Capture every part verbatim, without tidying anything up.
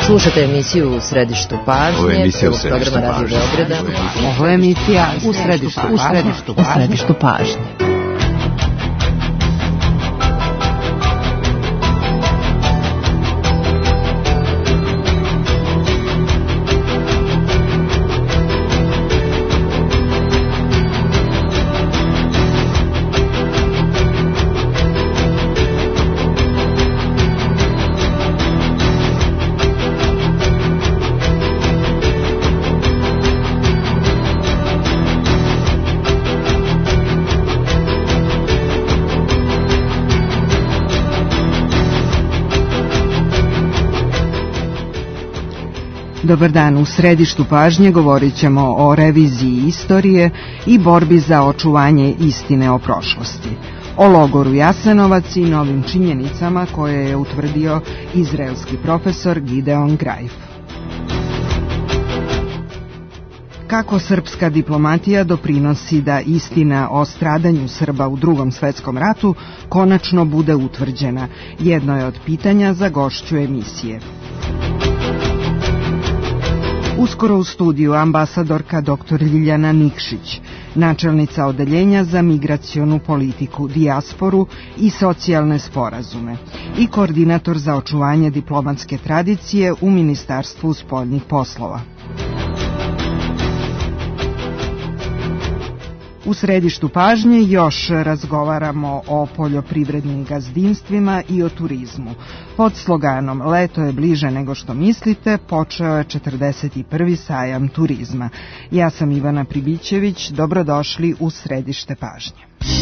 Slušate emisiju U središtu pažnje, Ovo je emisija U prvog središtu programa Radio pažnje. Beograda. Ovo je emisija U središtu U središtu pažnje. U središtu pažnje. Dobar dan, u središtu pažnje govorit ćemo o reviziji istorije i borbi za očuvanje istine o prošlosti, o logoru Jasenovac i novim činjenicama koje je utvrdio izraelski profesor Gideon Greif. Kako srpska diplomatija doprinosi da istina o stradanju Srba u Drugom svetskom ratu konačno bude utvrđena, jedno je od pitanja za gošću emisije. Uskoro u studiju ambasadorka doktor Ljiljana Nikšić, načelnica odeljenja za migracionu politiku, dijasporu i socijalne sporazume i koordinator za očuvanje diplomatske tradicije u Ministarstvu spoljnih poslova. U središtu pažnje još razgovaramo o poljoprivrednim gazdinstvima i o turizmu. Pod sloganom "Leto je bliže nego što mislite" počeo je četrdeset prvi sajam turizma. Ja sam Ivana Pribićević, dobrodošli u središte pažnje.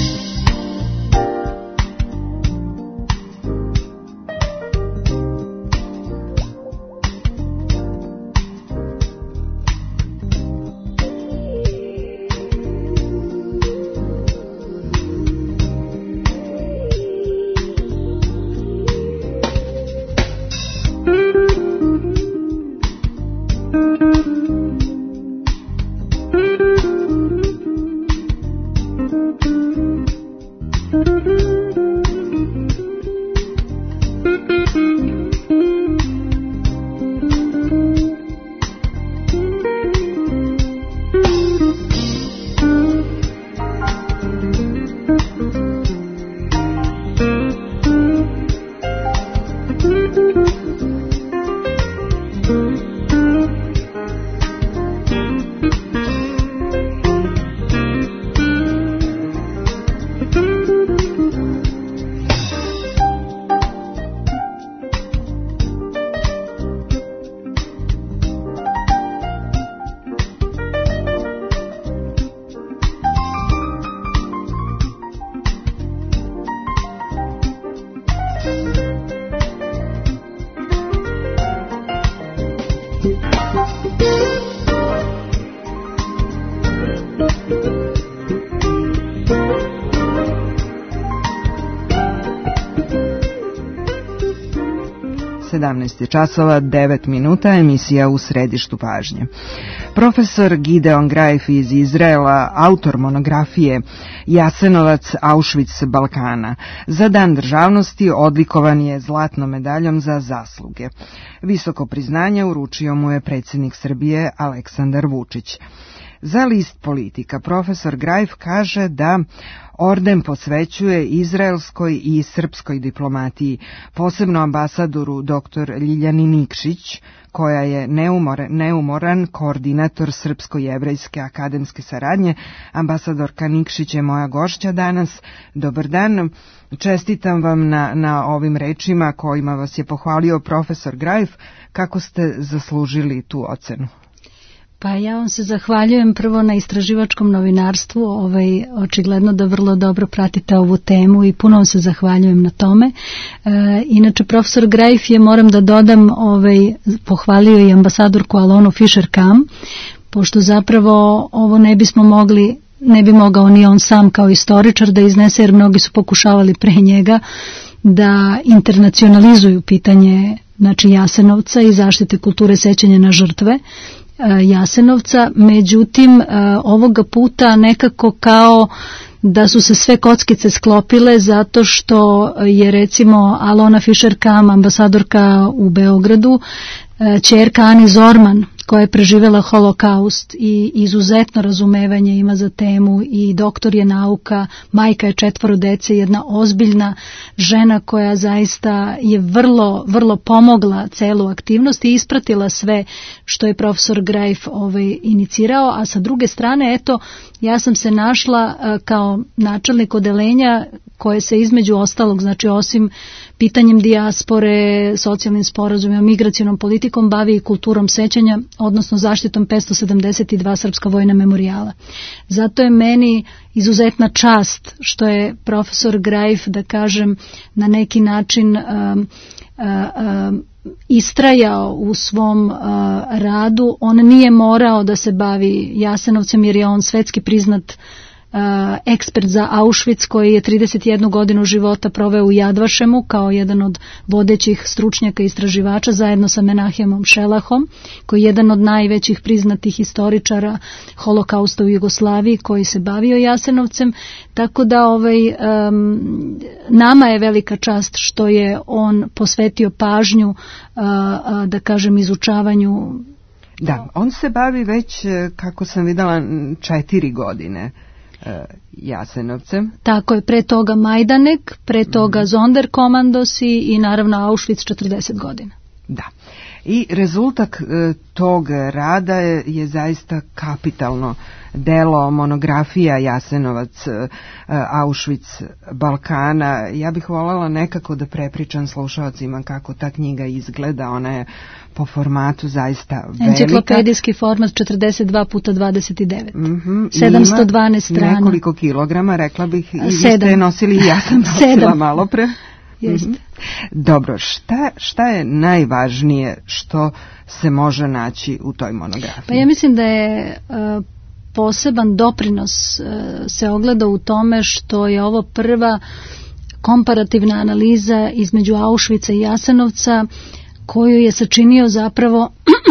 sedamnaest časova devet minuta, emisija U središtu pažnje. Profesor Gideon Greif iz Izraela, autor monografije Jasenovac, Auschwitz Balkana, za Dan državnosti odlikovan je zlatnom medaljom za zasluge. Visoko priznanje uručio mu je predsjednik Srbije Aleksandar Vučić. Za list Politika profesor Greif kaže da orden posvećuje izraelskoj i srpskoj diplomatiji, posebno ambasadoru doktor Ljiljani Nikšić, koja je neumoran, neumoran koordinator Srpsko-jevrejske akademske saradnje. Ambasadorka Nikšić je moja gošća danas. Dobar dan, čestitam vam na, na ovim rečima kojima vas je pohvalio profesor Greif. Kako ste zaslužili tu ocenu? Pa ja vam se zahvaljujem prvo na istraživačkom novinarstvu, ovaj, očigledno da vrlo dobro pratite ovu temu i puno vam se zahvaljujem na tome. E, inače, profesor Greif je, moram da dodam, ovaj, pohvalio i ambasadorku Alonu Fischer-Kam, pošto zapravo ovo ne bismo mogli, ne bi mogao ni on sam kao istoričar da iznese, jer mnogi su pokušavali pre njega da internacionalizuju pitanje, znači, Jasenovca i zaštite kulture sećanja na žrtve Jasenovca, međutim ovoga puta nekako kao da su se sve kockice sklopile, zato što je recimo Alona Fischer-Kam, ambasadorka u Beogradu, ćerka Ani Zorman, koja je preživjela holokaust i izuzetno razumevanje ima za temu i doktor je nauka, majka je četvoro dece, jedna ozbiljna žena koja zaista je vrlo, vrlo pomogla celu aktivnost i ispratila sve što je profesor Greif ovaj, inicirao, a sa druge strane, eto, ja sam se našla kao načelnik odeljenja koje se između ostalog, znači osim pitanjem dijaspore, socijalnim sporazumima, migracionom politikom, bavi i kulturom sećanja, odnosno zaštitom petsto sedamdeset dva srpska vojna memorijala. Zato je meni izuzetna čast što je profesor Greif, da kažem, na neki način um, um, istrajao u svom uh, radu. On nije morao da se bavi Jasenovcem jer je on svetski priznat Uh, ekspert za Auschwitz koji je trideset jednu godinu života proveo u Jadvašemu kao jedan od vodećih stručnjaka i istraživača zajedno sa Menahemom Šelahom, koji je jedan od najvećih priznatih historičara holokausta u Jugoslaviji koji se bavio Jasenovcem, tako da ovaj, um, nama je velika čast što je on posvetio pažnju uh, uh, da kažem izučavanju. Da, on se bavi već, kako sam videla, četiri godine Jasenovcem. Tako je, pre toga Majdanek, pre toga mm. Sonderkommandosi i naravno Auschwitz četrdeset godina. Da. I rezultat e, tog rada je, je zaista kapitalno delo, monografija Jasenovac, e, Auschwitz Balkana. Ja bih voljela nekako da prepričam slušalcima kako ta knjiga izgleda. Ona je po formatu zaista velika. Enciklopedijski format četrdeset dva puta dvadeset devet. Mm-hmm. sedamsto dvanaest strana. Nekoliko kilograma, rekla bih, i vi ste nosili i ja sam nosila malo pre. Jeste. Mm-hmm. Dobro, šta, šta je najvažnije što se može naći u toj monografiji? Pa ja mislim da je uh, poseban doprinos uh, se ogleda u tome što je ovo prva komparativna analiza između Auschwitza i Jasenovca koju je sačinio zapravo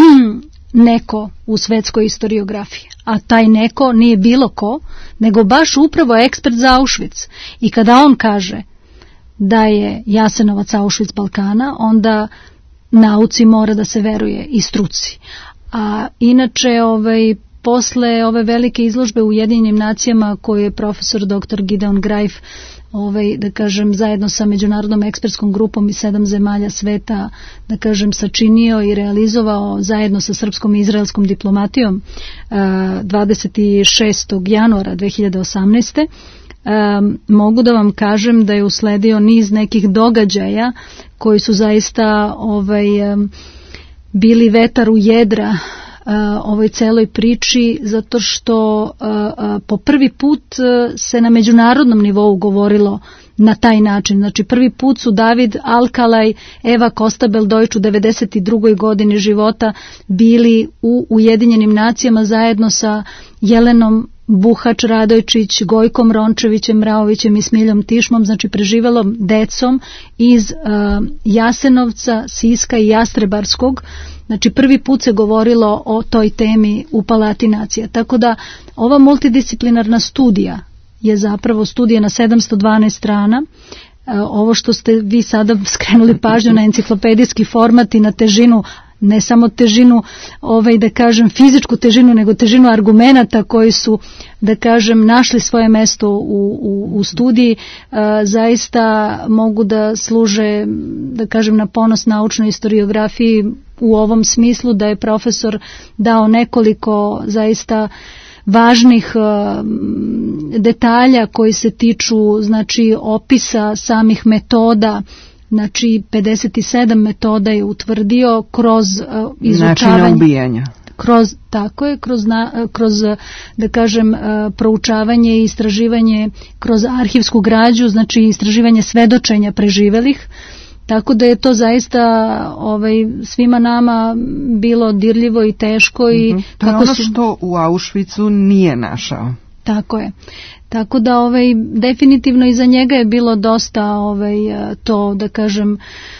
neko u svetskoj historiografiji. A taj neko nije bilo ko, nego baš upravo ekspert za Auschwitz. I kada on kaže da je Jasenovac Auschwitz Balkana, onda nauci mora da se veruje i struci. A inače, ovaj, posle ove velike izložbe u Ujedinjenim nacijama koju je profesor doktor Gideon Greif, ovaj, da kažem, zajedno sa međunarodnom ekspertskom grupom iz sedam zemalja sveta, da kažem, sačinio i realizovao zajedno sa srpskom i izraelskom diplomatijom dvadeset šestog januara dve hiljade osamnaeste. Um, mogu da vam kažem da je usledio niz nekih događaja koji su zaista ovaj, um, bili vetar u jedra uh, ovoj celoj priči, zato što uh, uh, po prvi put uh, se na međunarodnom nivou govorilo na taj način. Znači prvi put su David Alkalaj, Eva Kostabel-Deutsch u devedeset drugoj godini života bili u Ujedinjenim nacijama zajedno sa Jelenom Buhač Radojčić, Gojkom Rončevićem, Mraovićem i Smiljom Tišmom, znači preživelom decom iz uh, Jasenovca, Siska i Jastrebarskog. Znači prvi put se govorilo o toj temi u Palati nacija. Tako da ova multidisciplinarna studija je zapravo studija na sedamsto dvanaest strana. Uh, ovo što ste vi sada skrenuli pažnju na enciklopedijski format i na težinu, ne samo težinu, ovaj, da kažem, fizičku težinu, nego težinu argumenata koji su, da kažem, našli svoje mesto u, u, u studiji, a, zaista mogu da služe, da kažem, na ponos naučnoj historiografiji u ovom smislu da je profesor dao nekoliko zaista važnih uh, detalja koji se tiču, znači, opisa samih metoda. Znači pedeset sedam metoda je utvrdio kroz uh, izučavanje načina ubijanja. Kroz, tako je, kroz, na, kroz da kažem, uh, proučavanje i istraživanje kroz arhivsku građu, znači istraživanje svedočenja preživelih. Tako da je to zaista ovaj, svima nama bilo dirljivo i teško. I mm-hmm. To je ono što u Auschwitzu nije našao. Tako je. Tako da ovaj, definitivno iza njega je bilo dosta ovaj, to, da kažem,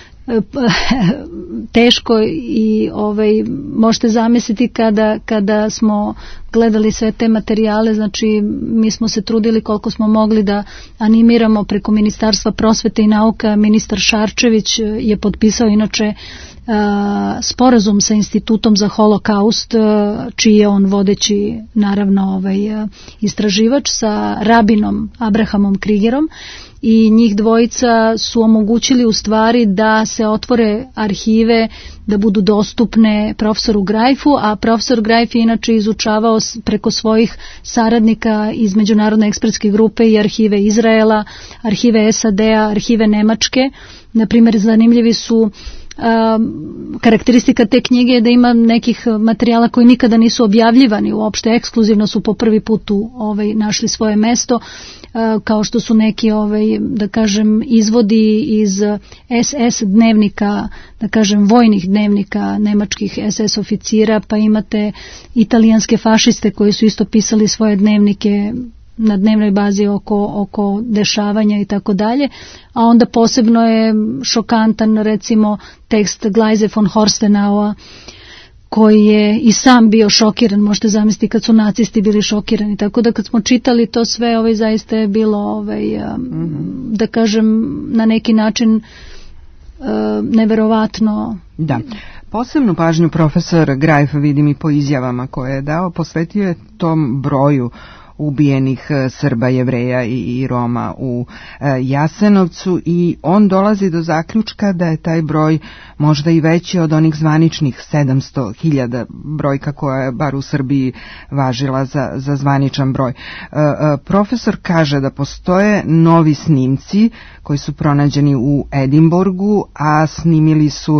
teško i ovaj, možete zamisliti kada, kada smo gledali sve te materijale, znači mi smo se trudili koliko smo mogli da animiramo preko Ministarstva prosvete i nauka. Ministar Šarčević je potpisao inače sporazum sa Institutom za holokaust, čiji je on vodeći naravno ovaj istraživač, sa rabinom Abrahamom Krigerom, i njih dvojica su omogućili u stvari da se otvore arhive, da budu dostupne profesoru Grajfu, a profesor Grajf je inače izučavao preko svojih saradnika iz Međunarodne ekspertske grupe i arhive Izraela, arhive S A D-a, arhive Nemačke. Na primjer, zanimljivi su Um, karakteristika te knjige je da ima nekih materijala koji nikada nisu objavljivani, uopšte ekskluzivno su po prvi put u, ovaj, našli svoje mesto, uh, kao što su neki ovaj, da kažem izvodi iz S S dnevnika, da kažem vojnih dnevnika nemačkih S S oficira, pa imate italijanske fašiste koji su isto pisali svoje dnevnike na dnevnoj bazi oko, oko dešavanja i tako dalje, a onda posebno je šokantan recimo tekst Gleise von Horstenaua, koji je i sam bio šokiran, možete zamisliti kad su nacisti bili šokirani, tako da kad smo čitali to sve, ovaj, zaista je bilo ovaj, mm-hmm. da kažem na neki način uh, neverovatno. Da. Posebnu pažnju profesor Grajf, vidim i po izjavama koje je dao, posvetio je tom broju ubijenih Srba, Jevreja i Roma u Jasenovcu, i on dolazi do zaključka da je taj broj možda i veći od onih zvaničnih sedamsto hiljada, brojka koja je bar u Srbiji važila za, za zvaničan broj. Profesor kaže da postoje novi snimci koji su pronađeni u Edinburgu, a snimili su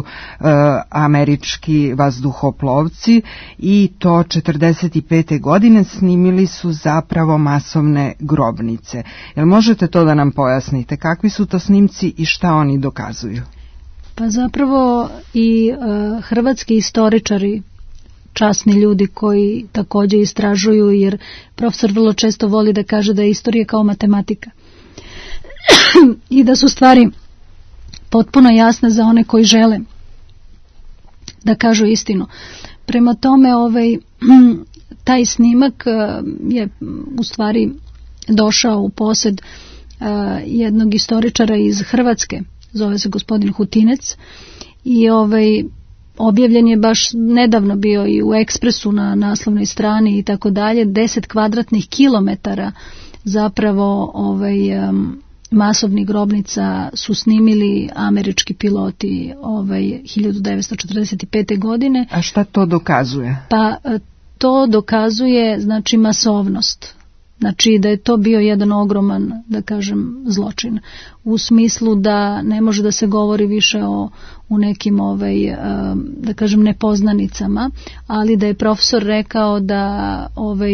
američki vazduhoplovci, i to četrdeset pete godine snimili su za zapravo masovne grobnice. Jel možete to da nam pojasnite? Kakvi su to snimci i šta oni dokazuju? Pa zapravo i uh, hrvatski istoričari, časni ljudi koji također istražuju, jer profesor vrlo često voli da kaže da je istorija kao matematika i da su stvari potpuno jasne za one koji žele da kažu istinu. Prema tome, ovaj taj snimak je u stvari došao u posjed jednog istoričara iz Hrvatske, zove se gospodin Hutinec, i ovaj objavljen je baš nedavno bio i u Ekspresu na naslovnoj strani i tako dalje. Deset kvadratnih kilometara zapravo ovaj masovnih grobnica su snimili američki piloti ovaj hiljadu devetsto četrdeset pete godine. A šta to dokazuje? Pa to dokazuje, znači, masovnost. Znači da je to bio jedan ogroman, da kažem, zločin. U smislu da ne može da se govori više o u nekim ovaj, da kažem, nepoznanicama, ali da je profesor rekao da ovaj,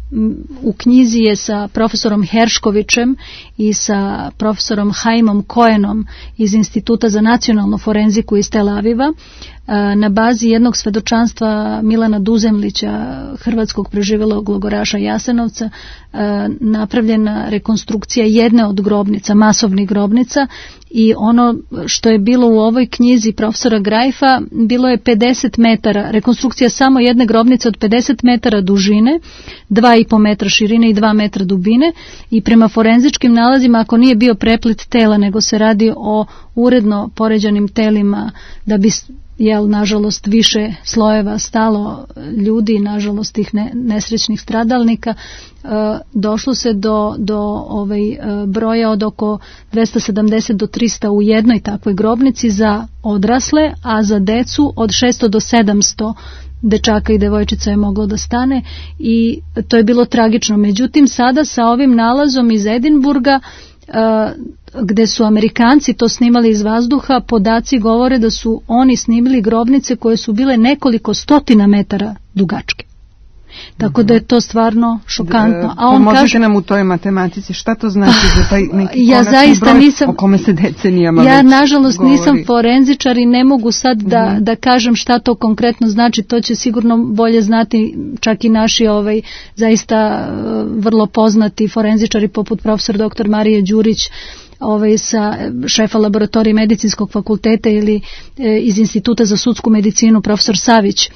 u knjizi je sa profesorom Herškovićem i sa profesorom Haimom Koenom iz Instituta za nacionalnu forenziku iz Tel Aviva, na bazi jednog svedočanstva Milana Duzemlića, hrvatskog preživelog logoraša Jasenovca, napravljena rekonstrukcija jedne od grobnica, masovnih grobnica, i ono što je bilo u ovoj knjizi profesora Grajfa bilo je pedeset metara, rekonstrukcija samo jedne grobnice od pedeset metara dužine, dva i po metra širine i dva metra dubine, i prema forenzičkim nalazima, ako nije bio preplet tela, nego se radi o uredno poređanim telima, da bi, jel, nažalost, više slojeva stalo ljudi, nažalost tih ne, nesrećnih stradalnika, e, došlo se do, do ovaj, e, broja od oko dvesta sedamdeset do trista u jednoj takvoj grobnici za odrasle, a za decu od šesto do sedamsto dečaka i devojčica je moglo da stane, i to je bilo tragično. Međutim, sada sa ovim nalazom iz Edinburga, e, gde su Amerikanci to snimali iz vazduha, podaci govore da su oni snimili grobnice koje su bile nekoliko stotina metara dugačke. Tako da je to stvarno šokantno. A on Pomozite kaže, nam u toj matematici, šta to znači za taj neki ja konačni broj nisam, o kome se decenijama ja već nažalost govori. Nisam forenzičar i ne mogu sad da, mm-hmm. da kažem šta to konkretno znači, to će sigurno bolje znati čak i naši ovaj, zaista vrlo poznati forenzičari poput profesor doktor Marije Đurić, ovaj, sa šefa laboratorije medicinskog fakulteta, ili e, iz Instituta za sudsku medicinu profesor Savić.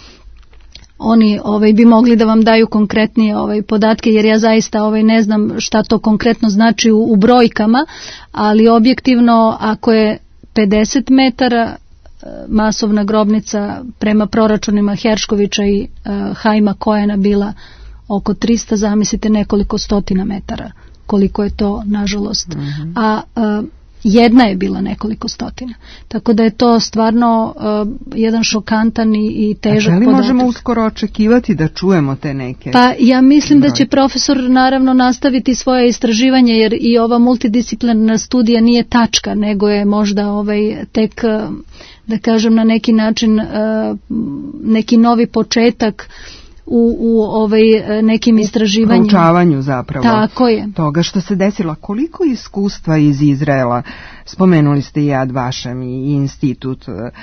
Oni ovaj, bi mogli da vam daju konkretnije ovaj, podatke, jer ja zaista ovaj, ne znam šta to konkretno znači u, u brojkama, ali objektivno ako je pedeset metara masovna grobnica prema proračunima Herškovića i uh, Hajma Kojena bila oko trista, zamislite nekoliko stotina metara, koliko je to nažalost. Mm-hmm. A uh, jedna je bila nekoliko stotina. Tako da je to stvarno uh, jedan šokantan i, i težak podatak. A li možemo uskoro očekivati da čujemo te neke? Pa ja mislim broj. Da će profesor naravno nastaviti svoje istraživanje, jer i ova multidisciplinarna studija nije tačka, nego je možda ovaj tek, da kažem na neki način, uh, neki novi početak u, u ovaj nekim istraživanjima. U proučavanju zapravo. Tako je. Toga što se desilo. Koliko iskustva iz Izraela, spomenuli ste i Yad Vashem i institut,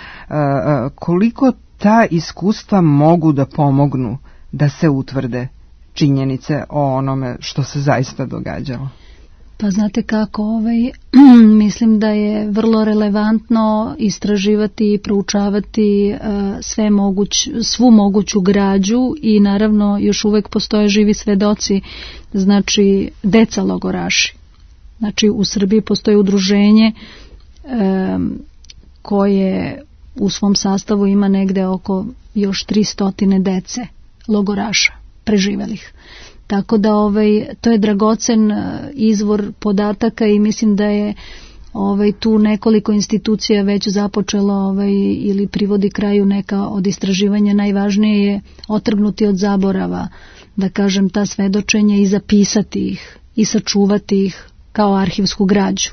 koliko ta iskustva mogu da pomognu da se utvrde činjenice o onome što se zaista događalo? Pa znate kako, ovaj, mislim da je vrlo relevantno istraživati i proučavati uh, sve moguć, svu moguću građu i naravno još uvek postoje živi svedoci, znači deca logoraši. Znači u Srbiji postoji udruženje um, koje u svom sastavu ima negde oko još tristo dece logoraša preživelih. Tako da ovaj, to je dragocen izvor podataka i mislim da je ovaj, tu nekoliko institucija već započelo ovaj, ili privodi kraju neka od istraživanja. Najvažnije je otrgnuti od zaborava, da kažem, ta svedočenja i zapisati ih i sačuvati ih kao arhivsku građu.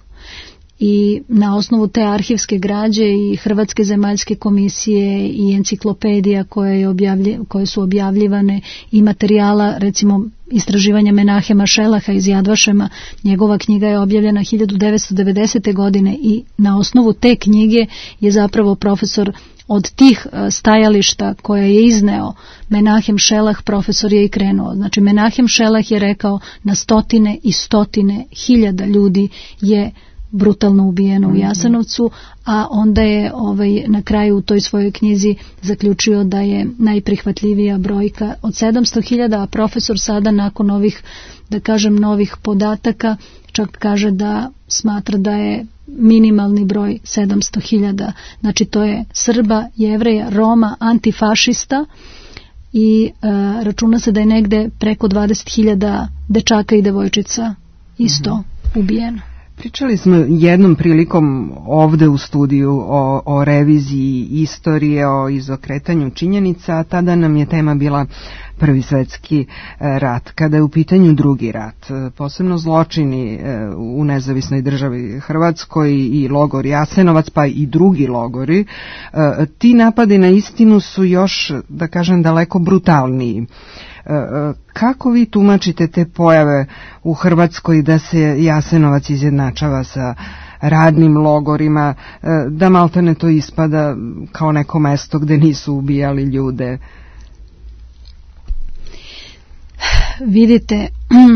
I na osnovu te arhivske građe i Hrvatske zemaljske komisije i enciklopedija koje, je objavlje, koje su objavljivane i materijala, recimo istraživanja Menahema Šelaha iz Yad Vashema, njegova knjiga je objavljena hiljadu devetsto devedesete. godine i na osnovu te knjige je zapravo profesor od tih stajališta koje je izneo Menahem Šelah, profesor je i krenuo. Znači Menahem Šelah je rekao na stotine i stotine hiljada ljudi je brutalno ubijeno u Jasenovcu, a onda je ovaj, na kraju u toj svojoj knjizi zaključio da je najprihvatljivija brojka od sedamsto hiljada, a profesor sada nakon ovih, da kažem, novih podataka čak kaže da smatra da je minimalni broj sedamsto hiljada. Znači to je Srba, Jevreja, Roma, antifašista i e, računa se da je negde preko dvadeset hiljada dečaka i devojčica isto mm-hmm. ubijeno. Pričali smo jednom prilikom ovde u studiju o, o reviziji istorije, o izokretanju činjenica, a tada nam je tema bila Prvi svetski rat. Kada je u pitanju drugi rat, posebno zločini u nezavisnoj državi Hrvatskoj i logor Jasenovac, pa i drugi logori, ti napadi na istinu su još, da kažem, daleko brutalniji. Kako vi tumačite te pojave u Hrvatskoj da se Jasenovac izjednačava sa radnim logorima, da maltene to ispada kao neko mesto gde nisu ubijali ljude? Vidite,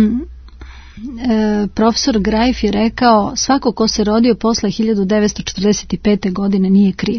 profesor Grajf je rekao svako ko se rodio posle hiljadu devetsto četrdeset pete. godine nije kriv.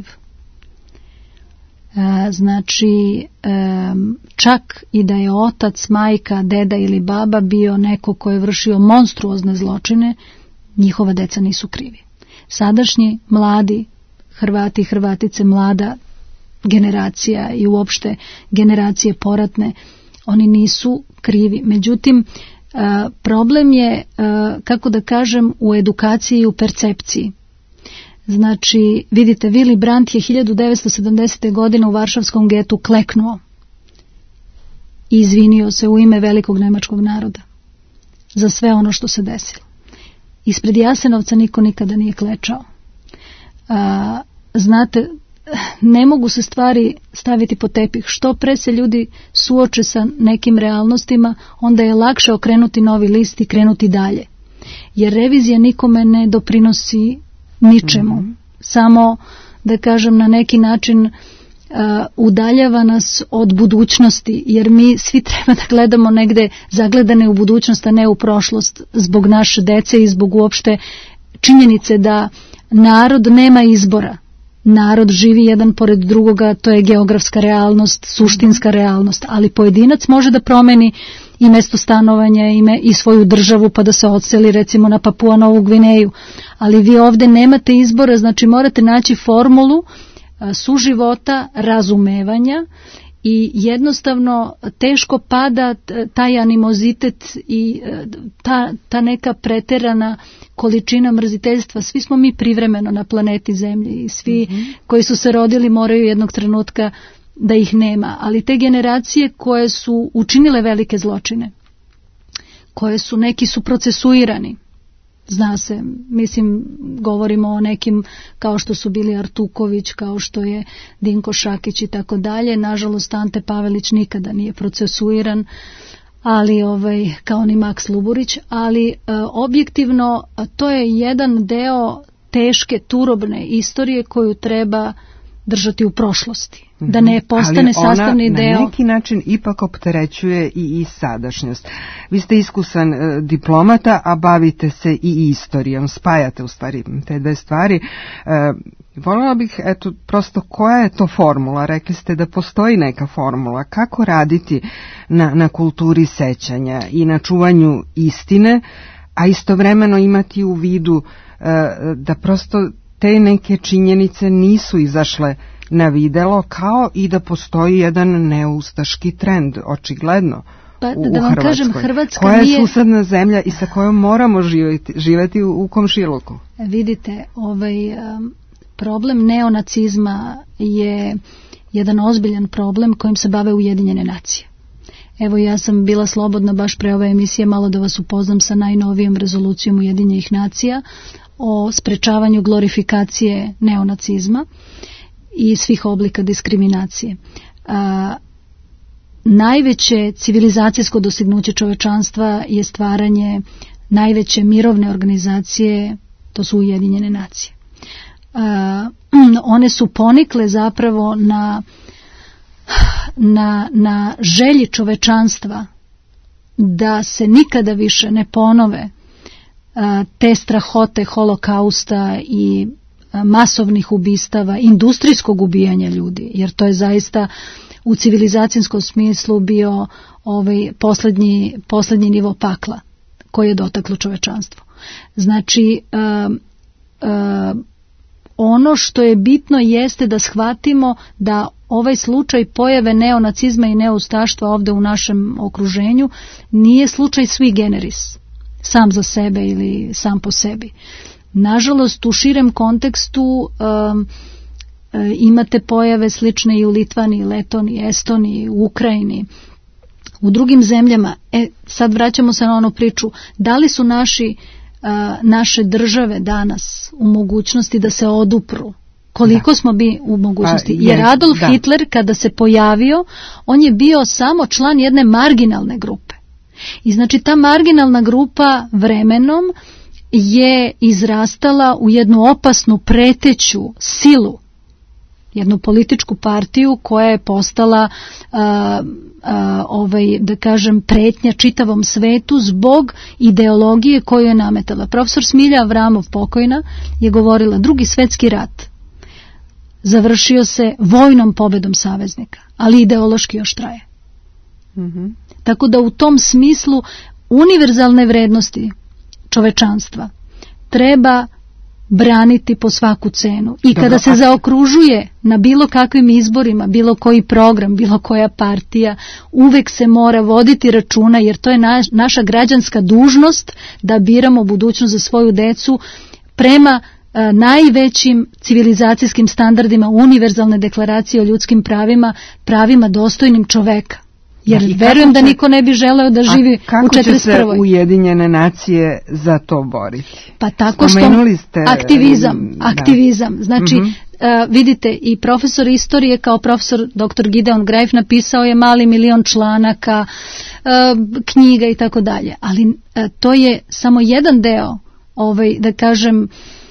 Znači čak i da je otac, majka, deda ili baba bio neko ko je vršio monstruozne zločine, njihova deca nisu krivi. Sadašnji mladi Hrvati i Hrvatice, mlada generacija i uopšte generacije poratne, oni nisu krivi. Međutim, problem je, kako da kažem, u edukaciji i u percepciji. Znači, vidite, Willy Brandt je hiljadu devetsto sedamdesete. godine u Varšavskom getu kleknuo i izvinio se u ime velikog nemačkog naroda za sve ono što se desilo. Ispred Jasenovca niko nikada nije klečao. A, znate, ne mogu se stvari staviti po tepih. Što pre se ljudi suoče sa nekim realnostima, onda je lakše okrenuti novi list i krenuti dalje. Jer revizija nikome ne doprinosi ničemu. Mm-hmm. Samo, da kažem, na neki način uh, udaljava nas od budućnosti, jer mi svi treba da gledamo negde zagledane u budućnost, a ne u prošlost, zbog naše dece i zbog uopšte činjenice da narod nema izbora. Narod živi jedan pored drugoga, to je geografska realnost, suštinska realnost, ali pojedinac može da promeni i mesto stanovanja ime, i svoju državu pa da se odseli recimo na Papua Novu Gvineju, ali vi ovde nemate izbora, znači morate naći formulu suživota, razumevanja i jednostavno teško pada taj animozitet i ta, ta neka preterana količina mrziteljstva. Svi smo mi privremeno na planeti Zemlji i svi mm-hmm. koji su se rodili moraju jednog trenutka da ih nema, ali te generacije koje su učinile velike zločine, koje su, neki su procesuirani, zna se, mislim, govorimo o nekim kao što su bili Artuković, kao što je Dinko Šakić i tako dalje. Nažalost, Ante Pavelić nikada nije procesuiran, ali ovaj, kao ni Maks Luburić, ali e, objektivno to je jedan deo teške, turobne istorije koju treba držati u prošlosti. Da ne postane sastavni deo. Ali ona na neki način ipak opterećuje i, i sadašnjost. Vi ste iskusan e, diplomata, a bavite se i istorijom, spajate u stvari te dve stvari. E, voljela bih, eto, prosto koja je to formula? Rekli ste da postoji neka formula. Kako raditi na, na kulturi sećanja i na čuvanju istine, a istovremeno imati u vidu e, da prosto te neke činjenice nisu izašle na videlo, kao i da postoji jedan neustaški trend, očigledno, pa, u, da u vam Hrvatskoj. Kažem, Hrvatska koja je nije... susedna zemlja i sa kojom moramo živjeti, živjeti u, u komšiluku. Vidite, ovaj um, problem neonacizma je jedan ozbiljan problem kojim se bave Ujedinjene nacije. Evo, ja sam bila slobodna baš pre ove emisije malo da vas upoznam sa najnovijom rezolucijom Ujedinjenih nacija o sprečavanju glorifikacije neonacizma i svih oblika diskriminacije. A, najveće civilizacijsko dostignuće čovečanstva je stvaranje najveće mirovne organizacije, to su Ujedinjene nacije. A, one su ponikle zapravo na, na, na želji čovečanstva da se nikada više ne ponove a, te strahote holokausta i masovnih ubistava, industrijskog ubijanja ljudi, jer to je zaista u civilizacijskom smislu bio ovaj posljednji, posljednji nivo pakla koje je dotaklo čovečanstvo. Znači, uh, uh, ono što je bitno jeste da shvatimo da ovaj slučaj pojave neonacizma i neustaštva ovdje u našem okruženju nije slučaj sui generis, sam za sebe ili sam po sebi. Nažalost, u širem kontekstu um, e, imate pojave slične i u Litvaniji, Letoniji, Estoniji, u Ukrajini, u drugim zemljama. E, sad vraćamo se na onu priču. Da li su naši, uh, naše države danas u mogućnosti da se odupru? Koliko da. smo bi u mogućnosti? Pa, je, Jer Adolf da. Hitler kada se pojavio, on je bio samo član jedne marginalne grupe. I znači ta marginalna grupa vremenom je izrastala u jednu opasnu preteću silu, jednu političku partiju koja je postala a, a, ovaj, da kažem, pretnja čitavom svetu zbog ideologije koju je nametala. Profesor Smilja Avramov, pokojna, je govorila: drugi svjetski rat završio se vojnom pobedom saveznika, ali ideološki još traje. Mm-hmm. Tako da u tom smislu univerzalne vrednosti čovečanstva treba braniti po svaku cenu. I Dobro, kada se a... zaokružuje na bilo kakvim izborima, bilo koji program, bilo koja partija, uvek se mora voditi računa, jer to je naš, naša građanska dužnost da biramo budućnost za svoju decu prema a, najvećim civilizacijskim standardima univerzalne deklaracije o ljudskim pravima, pravima dostojnim čoveka. Jer I verujem da niko ne bi želeo da živi u četrdeset prvoj. Kako će se Ujedinjene nacije za to boriti? Pa tako što ste, aktivizam, da. aktivizam. Znači, mm-hmm. uh, vidite, i profesor istorije kao profesor doktor Gideon Greif napisao je mali milion članaka, uh, knjiga i tako dalje. Ali uh, to je samo jedan deo, ovaj, da kažem,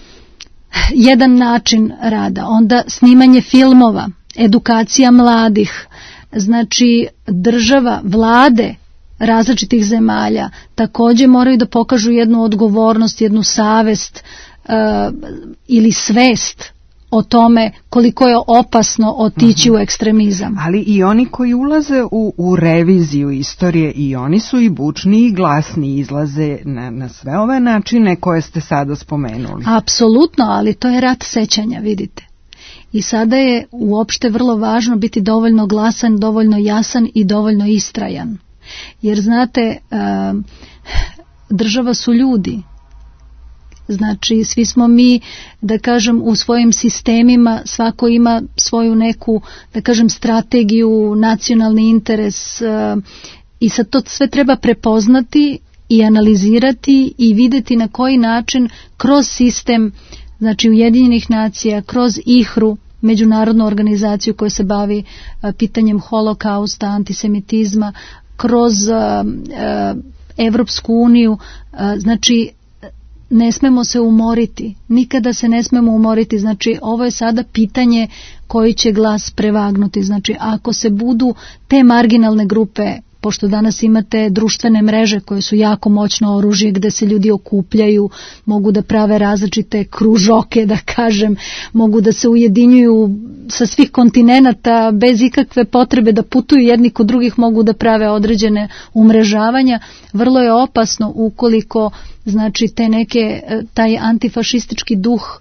jedan način rada. Onda snimanje filmova, edukacija mladih. Znači, država, vlade različitih zemalja također moraju da pokažu jednu odgovornost, jednu savest uh, ili svest o tome koliko je opasno otići uh-huh. u ekstremizam. Ali i oni koji ulaze u, u reviziju istorije, i oni su i bučni i glasni, izlaze na, na sve ove načine koje ste sada spomenuli. Apsolutno, ali to je rat sećanja, vidite. I sada je uopšte vrlo važno biti dovoljno glasan, dovoljno jasan i dovoljno istrajan. Jer znate, država su ljudi. Znači, svi smo mi, da kažem, u svojim sistemima, svako ima svoju neku, da kažem, strategiju, nacionalni interes i sad to sve treba prepoznati i analizirati i vidjeti na koji način kroz sistem, znači Ujedinjenih nacija, kroz I H R U, međunarodnu organizaciju koja se bavi pitanjem holokausta, antisemitizma, kroz Evropsku uniju, znači ne smemo se umoriti, nikada se ne smemo umoriti, znači ovo je sada pitanje koji će glas prevagnuti, znači ako se budu te marginalne grupe, pošto danas imate društvene mreže koje su jako moćno oružje gdje se ljudi okupljaju, mogu da prave različite kružoke, da kažem, mogu da se ujedinjuju sa svih kontinenata bez ikakve potrebe da putuju jedni kod drugih, mogu da prave određene umrežavanja. Vrlo je opasno ukoliko, znači, te neke, taj antifašistički duh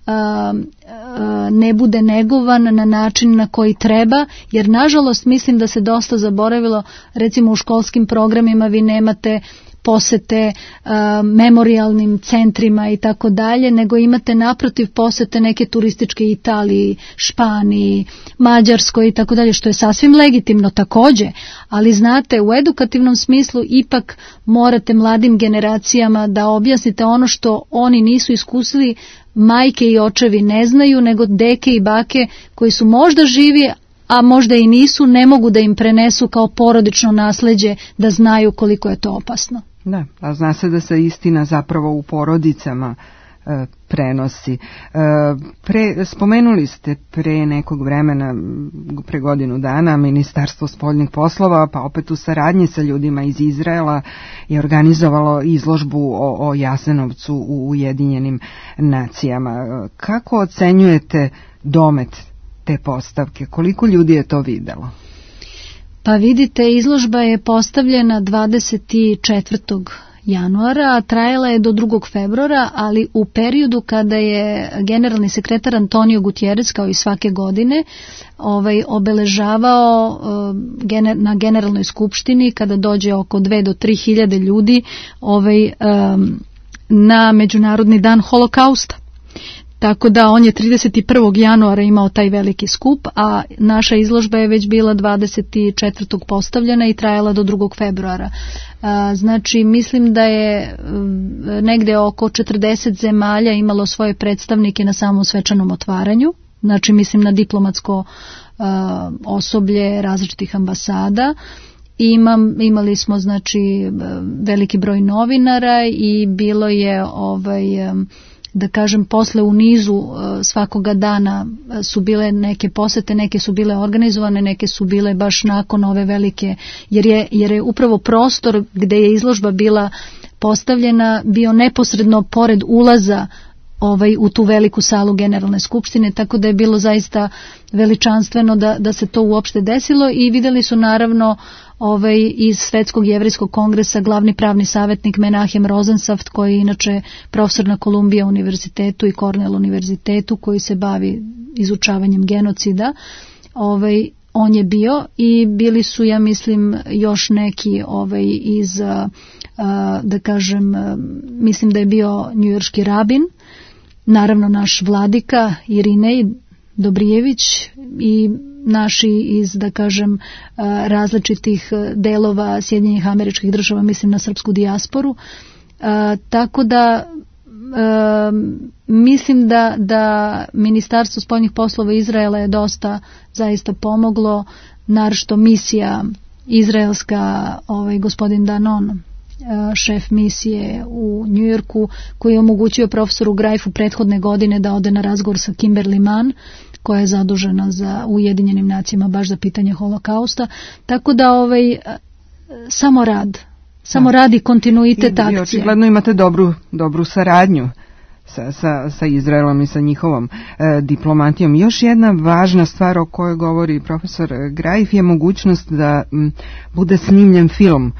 ne bude negovan na način na koji treba, jer nažalost mislim da se dosta zaboravilo, recimo u školskim programima vi nemate posete uh, memorijalnim centrima i tako dalje, nego imate naprotiv posete neke turističke Italiji, Španiji, Mađarskoj i tako dalje, što je sasvim legitimno također, ali znate, u edukativnom smislu ipak morate mladim generacijama da objasnite ono što oni nisu iskusili, majke i očevi ne znaju, nego deke i bake koji su možda živi, a možda i nisu, ne mogu da im prenesu kao porodično nasleđe da znaju koliko je to opasno. Da, a zna se da se istina zapravo u porodicama e, prenosi. E, pre, spomenuli ste pre nekog vremena, pre godinu dana, Ministarstvo spoljnih poslova, pa opet u saradnji sa ljudima iz Izraela je organizovalo izložbu o, o Jasenovcu u Ujedinjenim nacijama. Kako ocenjujete domet te postavke? Koliko ljudi je to videlo? Pa vidite, izložba je postavljena dvadeset četvrtog januara, a trajala je do drugog februara, ali u periodu kada je generalni sekretar Antonio Gutierrez, kao i svake godine, ovaj, obeležavao uh, gener, na generalnoj skupštini, kada dođe oko dve do tri hiljade ljudi, ovaj, um, na Međunarodni dan holokausta. Tako da on je trideset prvog januara imao taj veliki skup, a naša izložba je već bila dvadeset četvrtog postavljena i trajala do drugog februara. Znači, mislim da je negde oko četrdeset zemalja imalo svoje predstavnike na samom svečanom otvaranju. Znači, mislim na diplomatsko osoblje različitih ambasada. Imam, imali smo, znači, veliki broj novinara i bilo je ovaj... da kažem, posle u nizu svakoga dana su bile neke posete, neke su bile organizovane, neke su bile baš nakon ove velike, jer je, jer je upravo prostor gdje je izložba bila postavljena bio neposredno pored ulaza ovaj, u tu veliku salu Generalne skupštine, tako da je bilo zaista veličanstveno da, da se to uopšte desilo i vidjeli su naravno ovaj, iz Svetskog jevrijskog kongresa glavni pravni savjetnik Menahem Rosensaft, koji je inače profesor na Columbia univerzitetu i Cornell univerzitetu koji se bavi izučavanjem genocida. Ovaj, on je bio i bili su, ja mislim, još neki ovaj, iz, a, a, da kažem, a, mislim da je bio njujorški rabin, naravno naš vladika Irinej Dobrijević i naši iz, da kažem, različitih delova Sjedinjenih Američkih Država, mislim na srpsku dijasporu. Tako da mislim da, da Ministarstvo spoljnih poslova Izraela je dosta zaista pomoglo, naročito misija izraelska, ovaj, gospodin Danon, šef misije u Njujorku, koji je omogućio profesoru Grajfu prethodne godine da ode na razgovor sa Kimberly Mann, koja je zadužena za Ujedinjenim nacijama baš za pitanje holokausta. Tako da ovaj, samo rad, samo da. rad i kontinuitet akcije. I očigledno imate dobru, dobru saradnju sa, sa, sa Izraelom i sa njihovom e, diplomatijom. Još jedna važna stvar o kojoj govori profesor Grajf je mogućnost da m, bude snimljen film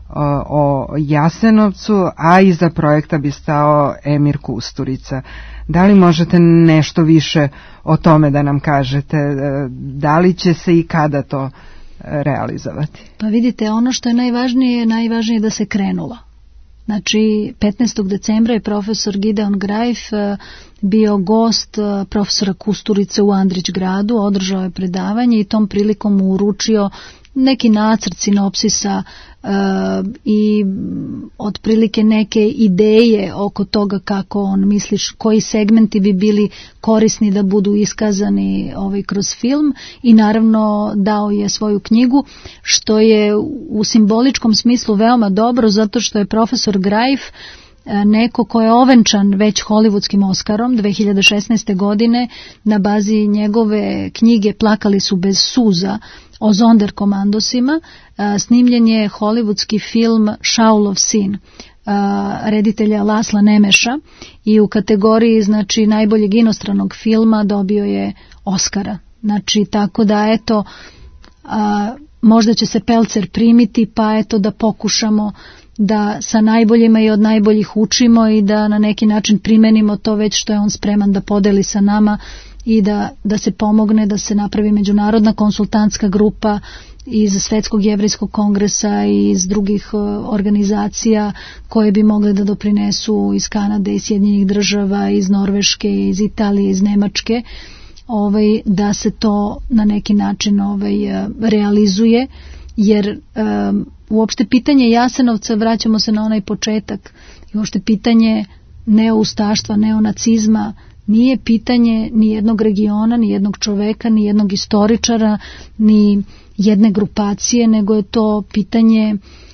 o Jasenovcu, a iza projekta bi stao Emir Kusturica. Da li možete nešto više o tome da nam kažete? Da li će se i kada to realizovati? Pa vidite, ono što je najvažnije, najvažnije je da se krenulo. Znači, petnaestog decembra je profesor Gideon Greif bio gost profesora Kusturice u Andrić gradu, održao je predavanje i tom prilikom mu uručio neki nacrt sinopsisa e, i otprilike neke ideje oko toga kako on misliš, koji segmenti bi bili korisni da budu iskazani ovaj, kroz film, i naravno dao je svoju knjigu, što je u simboličkom smislu veoma dobro, zato što je profesor Greif neko ko je ovenčan već hollywoodskim Oskarom dve hiljade šesnaeste. godine na bazi njegove knjige Plakali su bez suza o Sonderkommandosima. Snimljen je hollywoodski film Shaulov sin reditelja Lasla Nemeša i u kategoriji znači najboljeg inostranog filma dobio je Oskara. Znači tako da eto a, možda će se Pelcer primiti, pa eto da pokušamo da sa najboljima i od najboljih učimo i da na neki način primenimo to već što je on spreman da podeli sa nama i da, da se pomogne da se napravi međunarodna konsultantska grupa iz Svetskog jevrejskog kongresa i iz drugih organizacija koje bi mogle da doprinesu iz Kanade, iz Sjedinjenih država, iz Norveške, iz Italije, iz Nemačke, ovaj, da se to na neki način ovaj, realizuje, jer um, uopšte pitanje Jasenovca, vraćamo se na onaj početak, i uopšte pitanje neoustaštva, neonacizma nije pitanje ni jednog regiona, ni jednog čoveka, ni jednog istoričara, ni jedne grupacije, nego je to pitanje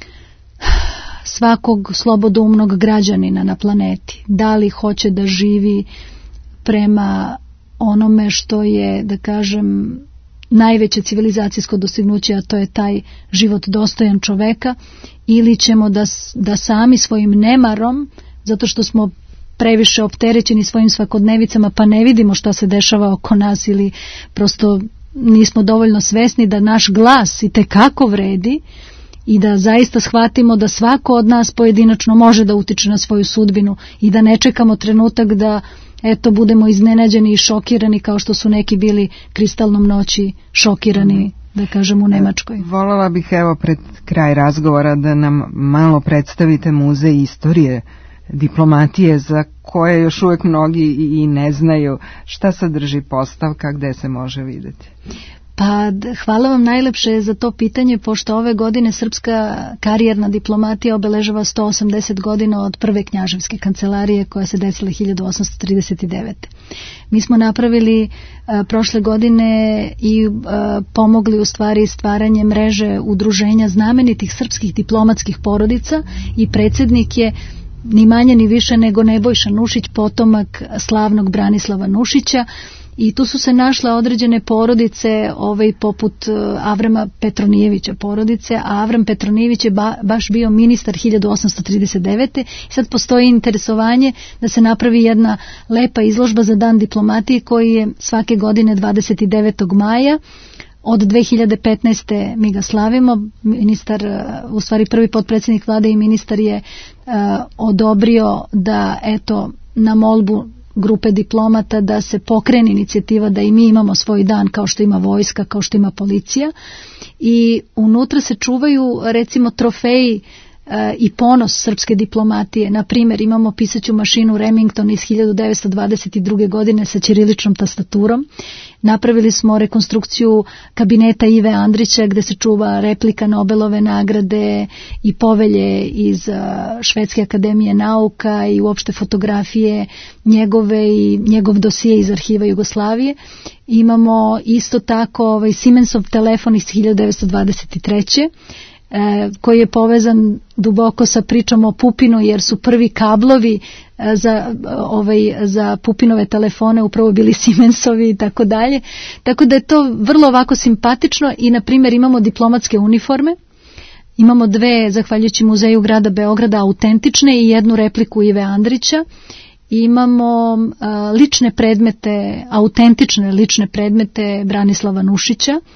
svakog slobodoumnog građanina na planeti. Da li hoće da živi prema onome što je, da kažem, najveće civilizacijsko dostignuće, a to je taj život dostojan čoveka, ili ćemo da, da sami svojim nemarom, zato što smo previše opterećeni svojim svakodnevicama pa ne vidimo šta se dešava oko nas ili prosto nismo dovoljno svesni da naš glas i tekako vredi i da zaista shvatimo da svako od nas pojedinačno može da utiče na svoju sudbinu i da ne čekamo trenutak da eto budemo iznenađeni i šokirani kao što su neki bili kristalnom noći šokirani, da kažem, u Nemačkoj. Voljela bih evo pred kraj razgovora da nam malo predstavite muzej istorije diplomatije za koje još uvijek mnogi i ne znaju. Šta sadrži postavka, gde se može vidjeti? Pa hvala vam najlepše za to pitanje, pošto ove godine srpska karijerna diplomatija obeležava sto osamdeset godina od prve knjaževske kancelarije koja se desila hiljadu osamsto trideset devete. Mi smo napravili a, prošle godine i a, pomogli u stvari stvaranje mreže udruženja znamenitih srpskih diplomatskih porodica i predsjednik je ni manje ni više nego Nebojša Nušić, potomak slavnog Branislava Nušića. I tu su se našle određene porodice, ovaj, poput Avrama Petronijevića porodice, a Avram Petronijević je ba, baš bio ministar hiljadu osamsto trideset devete. I sad postoji interesovanje da se napravi jedna lepa izložba za dan diplomatije koji je svake godine dvadeset devetog maja. Od dve hiljade petnaeste mi ga slavimo. Ministar, u stvari prvi potpredsjednik vlade i ministar je uh, odobrio da eto na molbu grupe diplomata da se pokrene inicijativa da i mi imamo svoj dan kao što ima vojska, kao što ima policija, i unutra se čuvaju recimo trofeji e, i ponos srpske diplomatije. Na primjer, imamo pisaću mašinu Remington iz hiljadu devetsto dvadeset druge. godine sa ćiriličnom tastaturom. Napravili smo rekonstrukciju kabineta Ive Andrića gdje se čuva replika Nobelove nagrade i povelje iz Švedske akademije nauka i uopšte fotografije njegove i njegov dosije iz arhiva Jugoslavije. Imamo isto tako ovaj Siemensov telefon iz hiljadu devetsto dvadeset treće. koji je povezan duboko sa pričom o Pupinu, jer su prvi kablovi za, ovaj, za Pupinove telefone upravo bili Siemensovi i tako dalje. Tako da je to vrlo ovako simpatično i na primjer imamo diplomatske uniforme. Imamo dve, zahvaljujući muzeju grada Beograda, autentične i jednu repliku Ive Andrića. Imamo a, lične predmete, autentične lične predmete Branislava Nušića.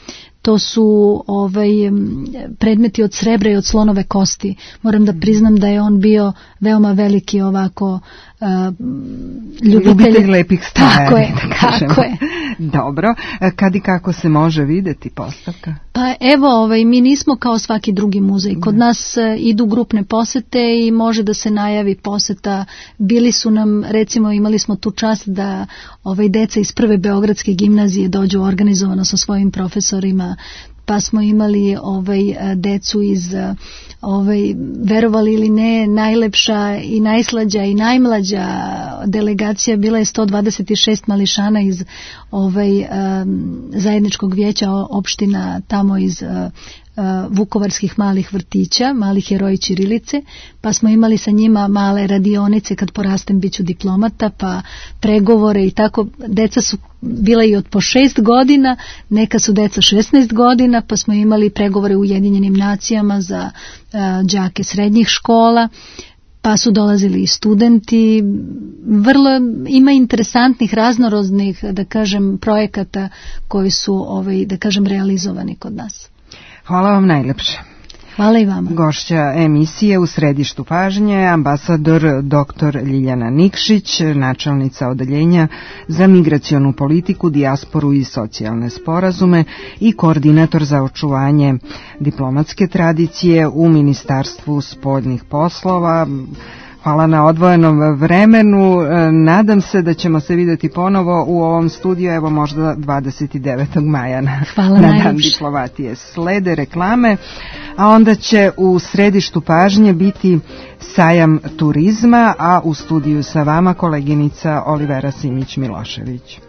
to su ovaj, predmeti od srebra i od slonove kosti. Moram da priznam da je on bio veoma veliki ovako Uh, ljubitelj, ljubitelj lepih stvari. Tako je, da tako je. Dobro, kad i kako se može videti postavka? Pa evo, ovaj, mi nismo kao svaki drugi muzej. Kod nas uh, idu grupne posete i može da se najavi poseta. Bili su nam, recimo, imali smo tu čast da ovaj, deca iz prve Beogradske gimnazije dođu organizovano sa svojim profesorima, pa smo imali ovaj, decu iz, ovaj, verovali ili ne, najlepša i najslađa i najmlađa delegacija bila je sto dvadeset šest mališana iz ovaj, um, zajedničkog vijeća opština tamo iz uh, vukovarskih malih vrtića, malih heroji ćirilice, pa smo imali sa njima male radionice, kad porastem bit ću diplomata, pa pregovore i tako. Deca su bila i od po šest godina, neka su deca šesnaest godina, pa smo imali pregovore u Ujedinjenim nacijama za đake srednjih škola, pa su dolazili i studenti. Vrlo ima interesantnih, raznorodnih, da kažem, projekata koji su, ovaj, da kažem, realizovani kod nas. Hvala vam najlepše. Hvala i vama. Gošća emisije u središtu pažnje, ambasador doktor Ljiljana Nikšić, načelnica odeljenja za migracionu politiku, dijasporu i socijalne sporazume i koordinator za očuvanje diplomatske tradicije u Ministarstvu spoljnih poslova. Hvala na odvojenom vremenu. Nadam se da ćemo se vidjeti ponovo u ovom studiju, evo možda dvadeset devetog maja na, na dan diplomatije. Slede reklame, a onda će u središtu pažnje biti sajam turizma, a u studiju sa vama koleginica Olivera Simić-Milošević.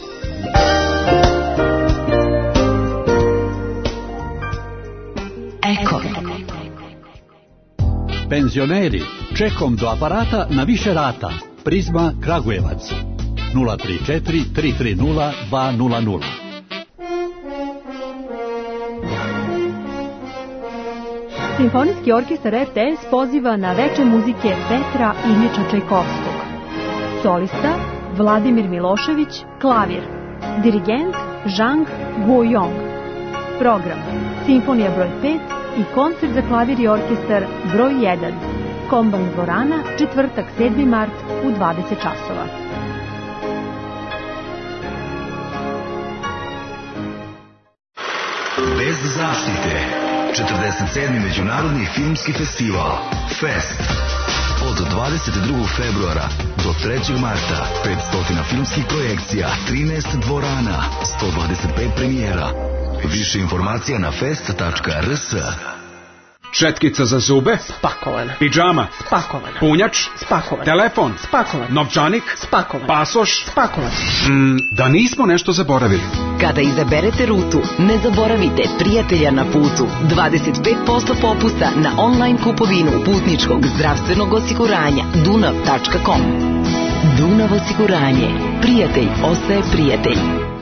Eko. Penzioneri, čekom do aparata na više rata. Prizma Kragujevac. nula tri četiri tri tri nula dva nula nula. Simfonijski orkestar R T S poziva na veče muzike Petra Iljiča Čajkovskog. Solista Vladimir Milošević, klavir. Dirigent Zhang Guoyong. Program Simfonija broj pet i koncert za klavir i orkestar broj jedan. Komban dvorana, četvrtak sedmi mart u dvadeset časova. Bez zaštite. četrdeset sedmi Međunarodni filmski festival Fest. Od dvadeset drugog februara do trećeg marta petsto filmskih projekcija, trinaest dvorana, sto dvadeset pet premijera. Više informacija na fest tačka r s. Četkica za zube? Spakovana. Pidžama? Spakovana. Punjač? Spakovan. Telefon? Spakovan. Novčanik? Spakovan. Pasoš? Spakovan. Mm, da nismo nešto zaboravili. Kada izaberete rutu, ne zaboravite prijatelja na putu. dvadeset pet posto popusta na online kupovinu putničkog zdravstvenog osiguranja dunav tačka com. Dunav osiguranje. Prijatelj ostaje prijatelj.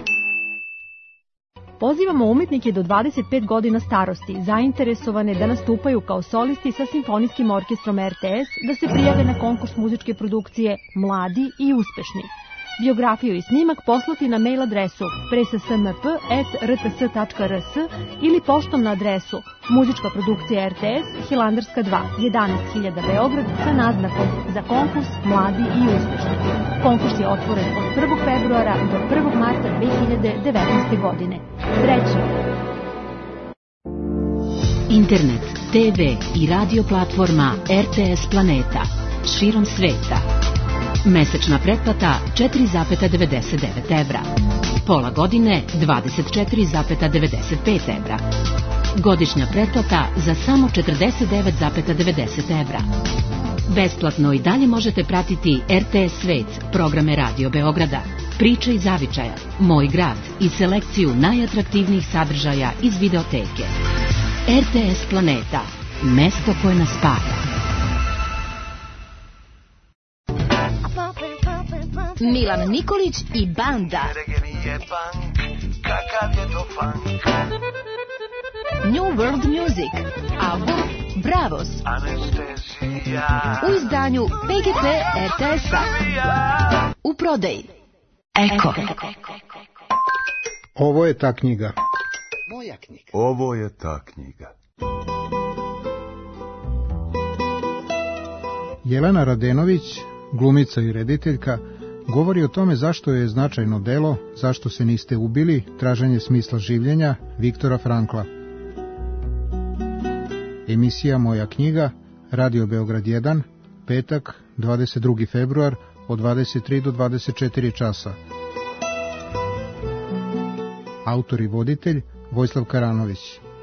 Pozivamo umetnike do dvadeset pet godina starosti, zainteresovane da nastupaju kao solisti sa simfonijskim orkestrom R T S, da se prijave na konkurs muzičke produkcije Mladi i uspešni. Biografiju i snimak poslati na mail adresu presasmp at r t s tačka r s ili poštom na adresu Muzička produkcija R T S, Hilandarska dva, jedanaest hiljada Beograd, sa naznakom za konkurs Mladi i uspešni. Konkurs je otvoren od prvog februara do prvog marta dve hiljade devetnaeste. godine. Srećno! Internet, te ve i radio platforma R T S Planeta širom sveta. Mesečna pretplata četiri zarez devedeset devet evra. Pola godine dvadeset četiri zarez devedeset pet evra. Godišnja pretplata za samo četrdeset devet zarez devedeset evra. Besplatno i dalje možete pratiti R T S Svet, programe Radio Beograda, Priče iz zavičaja, Moj grad i selekciju najatraktivnijih sadržaja iz videoteke. R T S Planeta, mesto koje nas spaja. Milan Nikolić i banda. New World Music, album Bravos, u izdanju P G P R T S-a, u prodaji. Eko. Ovo je ta knjiga. Moja knjiga. Ovo je ta knjiga. Jelena Radenović, glumica i rediteljka, govori o tome zašto je značajno delo Zašto se niste ubili, traženje smisla življenja Viktora Frankla. Emisija Moja knjiga, Radio Beograd jedan, petak, dvadeset drugi februar, od dvadeset tri do dvadeset četiri časa. Autor i voditelj Vojislav Karanović.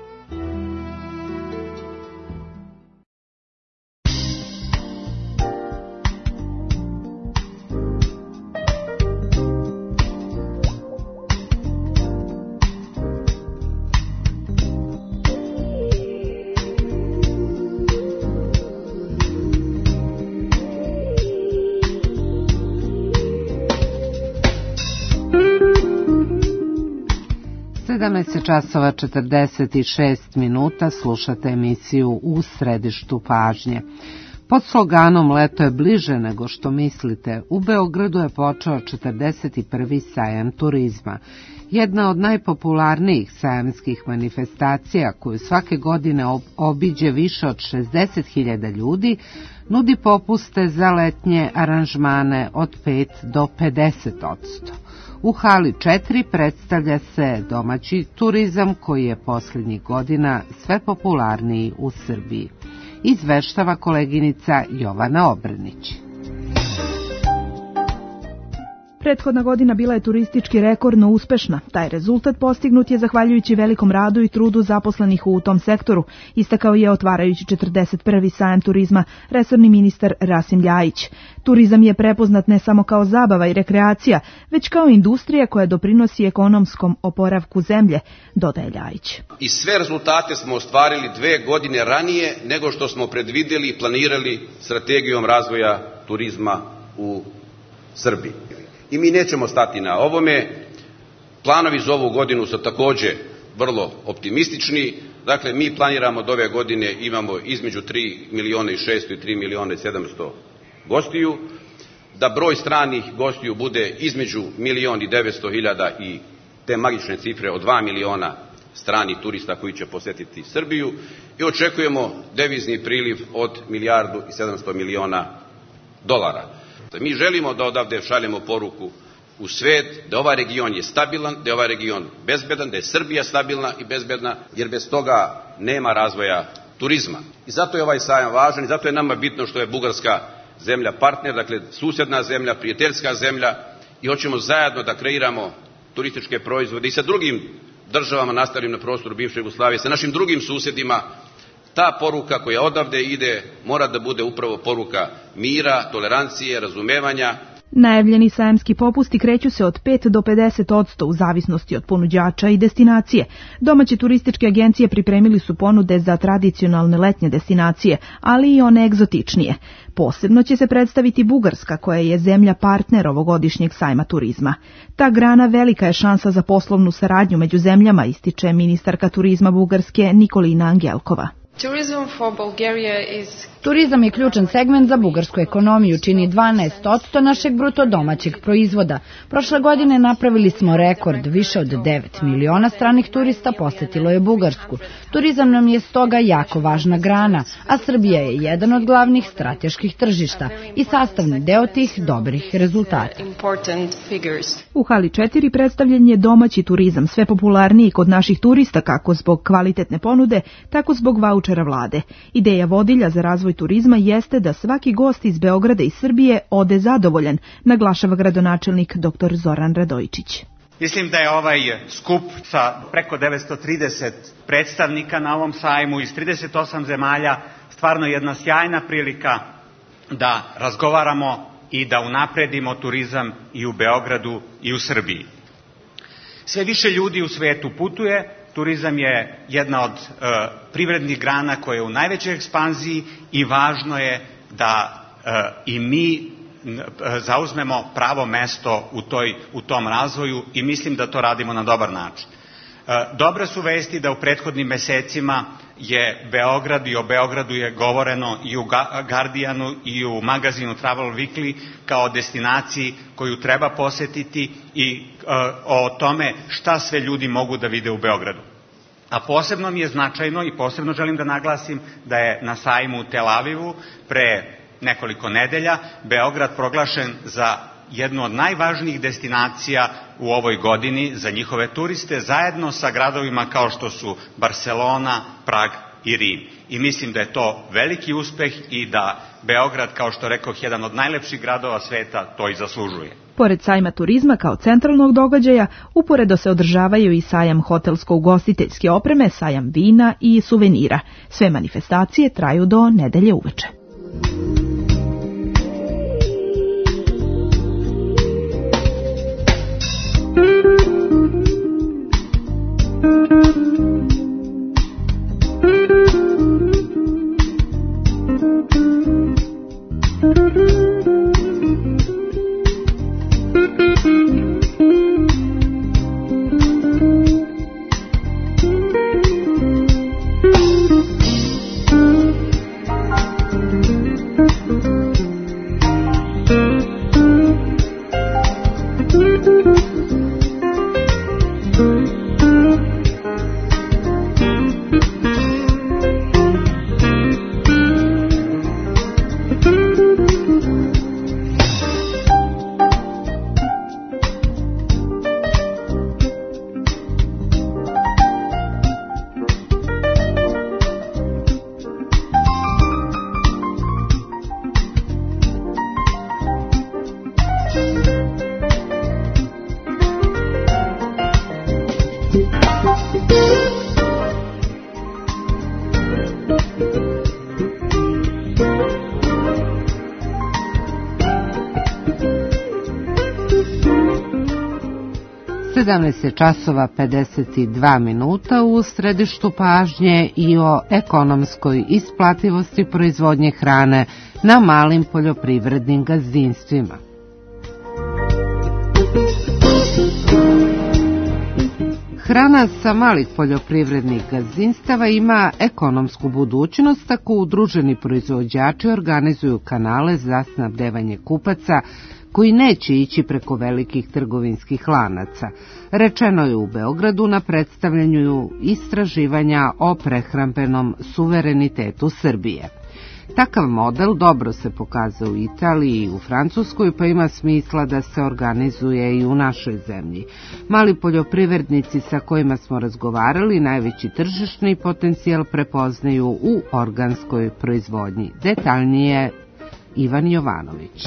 sedamnaest časova četrdeset šest minuta, slušate emisiju U središtu pažnje. Pod sloganom Leto je bliže nego što mislite, u Beogradu je počeo četrdeset prvi sajam turizma. Jedna od najpopularnijih sajamskih manifestacija koju svake godine obiđe više od šezdeset hiljada ljudi, nudi popuste za letnje aranžmane od pet do pedeset odsto. U hali četiri predstavlja se domaći turizam koji je posljednjih godina sve popularniji u Srbiji. Izveštava koleginica Jovana Obrenić. Prethodna godina bila je turistički rekordno uspešna. Taj rezultat postignut je zahvaljujući velikom radu i trudu zaposlenih u tom sektoru, istakao je otvarajući četrdeset prvi sajam turizma resorni ministar Rasim Ljajić. Turizam je prepoznat ne samo kao zabava i rekreacija, već kao industrija koja doprinosi ekonomskom oporavku zemlje, dodaje Ljajić. I sve rezultate smo ostvarili dve godine ranije nego što smo predvideli i planirali strategijom razvoja turizma u Srbiji. I mi nećemo stati na ovome. Planovi za ovu godinu su također vrlo optimistični. Dakle, mi planiramo da ove godine imamo između tri miliona i šesto i tri miliona i sedamsto gostiju, da broj stranih gostiju bude između milion i devetsto hiljada i te magične cifre od dva miliona stranih turista koji će posetiti Srbiju i očekujemo devizni priliv od milijardu i sedamsto miliona dolara. Mi želimo da odavde šaljemo poruku u svet da ovaj region je stabilan, da je ovaj region bezbedan, da je Srbija stabilna i bezbedna, jer bez toga nema razvoja turizma. I zato je ovaj sajam važan i zato je nama bitno što je Bugarska zemlja partner, dakle susjedna zemlja, prijateljska zemlja i hoćemo zajedno da kreiramo turističke proizvode i sa drugim državama nastalim na prostoru bivše Jugoslavije, sa našim drugim susjedima. Ta poruka koja odavde ide mora da bude upravo poruka mira, tolerancije, razumevanja. Najavljeni sajamski popusti kreću se od pet do pedeset odsto u zavisnosti od ponuđača i destinacije. Domaće turističke agencije pripremili su ponude za tradicionalne letnje destinacije, ali i one egzotičnije. Posebno će se predstaviti Bugarska, koja je zemlja partner ovogodišnjeg sajma turizma. Ta grana velika je šansa za poslovnu saradnju među zemljama, ističe ministarka turizma Bugarske Nikolina Angelkova. Turizam je ključan segment za bugarsku ekonomiju, čini dvanaest odsto našeg bruto domaćeg proizvoda. Prošle godine napravili smo rekord, više od devet miliona stranih turista posetilo je Bugarsku. Turizam nam je stoga jako važna grana, a Srbija je jedan od glavnih strateških tržišta i sastavni deo tih dobrih rezultata. U hali četiri predstavljen je domaći turizam, sve popularniji kod naših turista kako zbog kvalitetne ponude, tako zbog vaučera vlade. Ideja vodilja za razvoj turizma jeste da svaki gost iz Beograda i Srbije ode zadovoljan, naglašava gradonačelnik dr Zoran Radojičić. Mislim da je ovaj skup sa preko devetsto trideset predstavnika na ovom sajmu iz trideset osam zemalja stvarno jedna sjajna prilika da razgovaramo i da unapredimo turizam i u Beogradu i u Srbiji. Sve više ljudi u svetu putuje. Turizam je jedna od e, privrednih grana koja je u najvećoj ekspanziji i važno je da e, i mi e, zauzmemo pravo mesto u, toj, u tom razvoju i mislim da to radimo na dobar način. E, dobre su vesti da u prethodnim mesecima je Beograd i o Beogradu je govoreno i u Guardianu i u magazinu Travel Weekly kao destinaciji koju treba posetiti i e, o tome šta sve ljudi mogu da vide u Beogradu. A posebno mi je značajno i posebno želim da naglasim da je na sajmu u Tel Avivu pre nekoliko nedelja Beograd proglašen za jednu od najvažnijih destinacija u ovoj godini za njihove turiste, zajedno sa gradovima kao što su Barcelona, Prag i Rim. I mislim da je to veliki uspeh i da Beograd, kao što rekoh, jedan od najlepših gradova sveta, to i zaslužuje. Pored sajma turizma kao centralnog događaja, uporedo se održavaju i sajam hotelsko-ugostiteljske opreme, sajam vina i suvenira. Sve manifestacije traju do nedelje uveče. sedamnaest časova pedeset dva minuta u središtu pažnje i o ekonomskoj isplativosti proizvodnje hrane na malim poljoprivrednim gazdinstvima. Hrana sa malih poljoprivrednih gazdinstava ima ekonomsku budućnost ako udruženi proizvođači organizuju kanale za snabdevanje kupaca koji neće ići preko velikih trgovinskih lanaca. Rečeno je u Beogradu na predstavljanju istraživanja o prehrambenom suverenitetu Srbije. Takav model dobro se pokazao u Italiji i u Francuskoj, pa ima smisla da se organizuje i u našoj zemlji. Mali poljoprivrednici sa kojima smo razgovarali najveći tržišni potencijal prepoznaju u organskoj proizvodnji. Detaljnije Ivan Jovanović.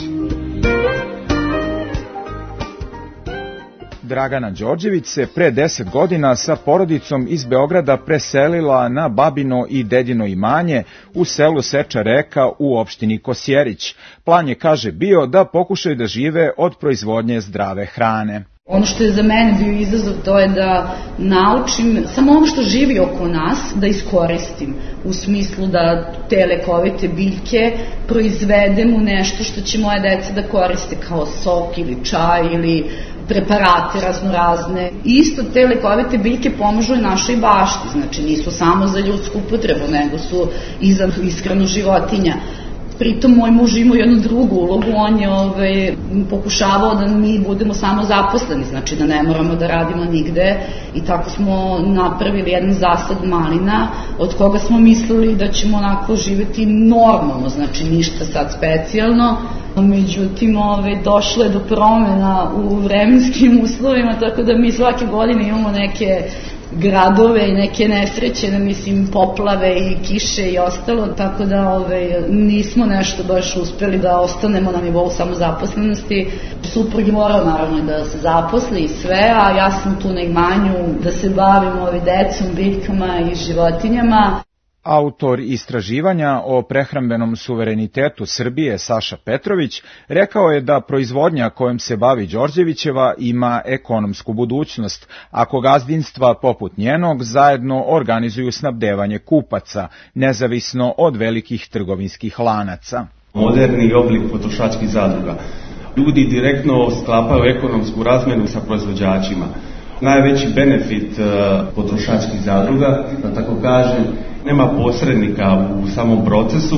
Dragana Đorđević se pre deset godina sa porodicom iz Beograda preselila na babino i dedino imanje u selu Seča Reka u opštini Kosjerić. Plan je, kaže, bio da pokušaju da žive od proizvodnje zdrave hrane. Ono što je za mene bio izazov, to je da naučim samo ono što živi oko nas, da iskoristim, u smislu da te lekovite biljke proizvedem u nešto što će moja deca da koriste kao sok ili čaj ili preparate raznorazne. Isto te lekovite biljke pomažu i našoj bašti, znači nisu samo za ljudsku upotrebu, nego su i za ishranu životinja. Pritom moj muž ima jednu drugu ulogu, on je ove, pokušavao da mi budemo samo zaposleni, znači da ne moramo da radimo nigde, i tako smo napravili jedan zasad malina od koga smo mislili da ćemo onako živeti normalno, znači ništa sad specijalno. Međutim, ove, došlo je do promena u vremenskim uslovima, tako da mi svake godine imamo neke gradove i neke nesreće, da mislim poplave i kiše i ostalo, tako da ove, nismo nešto baš uspeli da ostanemo na nivou samozaposlenosti. Suprug je morao naravno da se zaposli i sve, a ja sam tu na imanju da se bavim ove decom, biljkama i životinjama. Autor istraživanja o prehrambenom suverenitetu Srbije Saša Petrović rekao je da proizvodnja kojom se bavi Đorđevićeva ima ekonomsku budućnost, ako gazdinstva poput njenog zajedno organizuju snabdevanje kupaca, nezavisno od velikih trgovinskih lanaca. Moderni oblik potrošačkih zadruga. Ljudi direktno sklapaju ekonomsku razmenu sa proizvođačima. Najveći benefit potrošačkih zadruga, da tako kažem, nema posrednika u samom procesu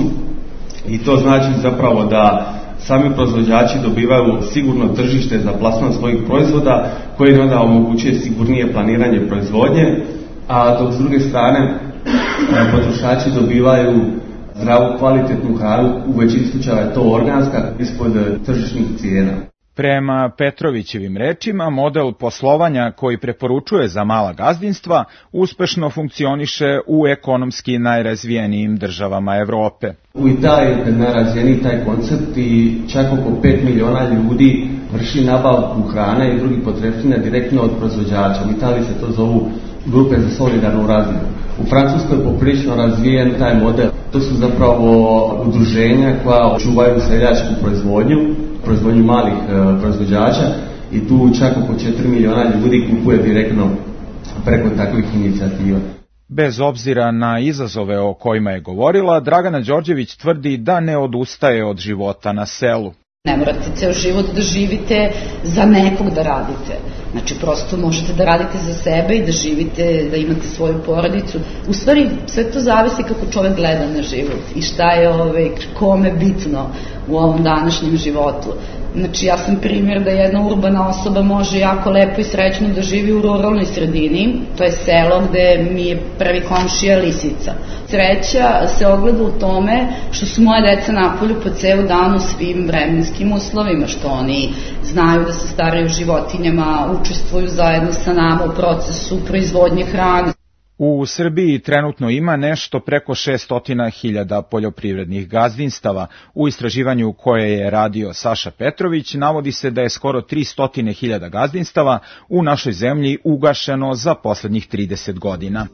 i to znači zapravo da sami proizvođači dobivaju sigurno tržište za plasman svojih proizvoda koji onda omogućuje sigurnije planiranje proizvodnje a dok s druge strane potrošači dobivaju zdravu, kvalitetnu hranu, u većini slučajeva je to organska, ispod tržišnih cijena. Prema Petrovićevim rečima, model poslovanja koji preporučuje za mala gazdinstva uspešno funkcioniše u ekonomski najrazvijenijim državama Evrope. U Italiji je najrazvijeniji taj koncept i čak oko pet miliona ljudi vrši nabavku hrane i drugih potrepština direktno od proizvođača. U Italiji se to zovu grupe za solidarnu razmjenu. U Francuskoj je poprilično razvijen taj model. To su zapravo udruženja koja čuvaju seljačku proizvodnju, proizvodnju malih e, proizvođača i tu čak oko četiri miliona ljudi kupuje direktno preko takvih inicijativa. Bez obzira na izazove o kojima je govorila, Dragana Đorđević tvrdi da ne odustaje od života na selu. Ne morate ceo život da živite za nekog da radite. Znači, prosto možete da radite za sebe i da živite, da imate svoju porodicu. U stvari, sve to zavisi kako čovek gleda na život i šta je ove, kome bitno u ovom današnjem životu. Znači, ja sam primjer da jedna urbana osoba može jako lepo i srećno da živi u ruralnoj sredini, to je selo gde mi je prvi komšija lisica. Sreća se ogleda u tome što su moje deca napolju po ceo dan u svim vremenskim uslovima, što oni znaju da se staraju životinjama, učestvuju zajedno sa nama u procesu proizvodnje hrane. U Srbiji trenutno ima nešto preko šesto hiljada poljoprivrednih gazdinstava. U istraživanju koje je radio Saša Petrović navodi se da je skoro tristo hiljada gazdinstava u našoj zemlji ugašeno za poslednjih trideset godina.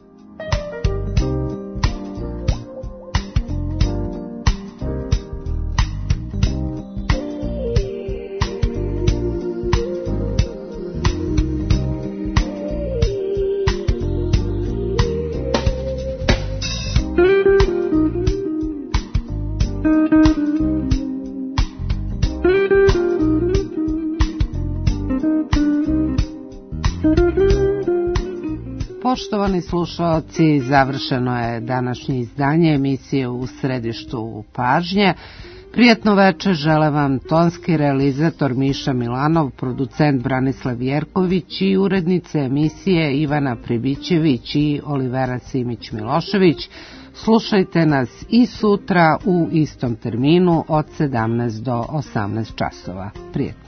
Poštovani slušaoci, završeno je današnje izdanje emisije U središtu pažnje. Prijatno večer žele vam tonski realizator Miša Milanov, producent Branislav Jerković i urednice emisije Ivana Pribićević i Olivera Simić-Milošević. Slušajte nas i sutra u istom terminu od sedamnaest do osamnaest časova. Prijatno.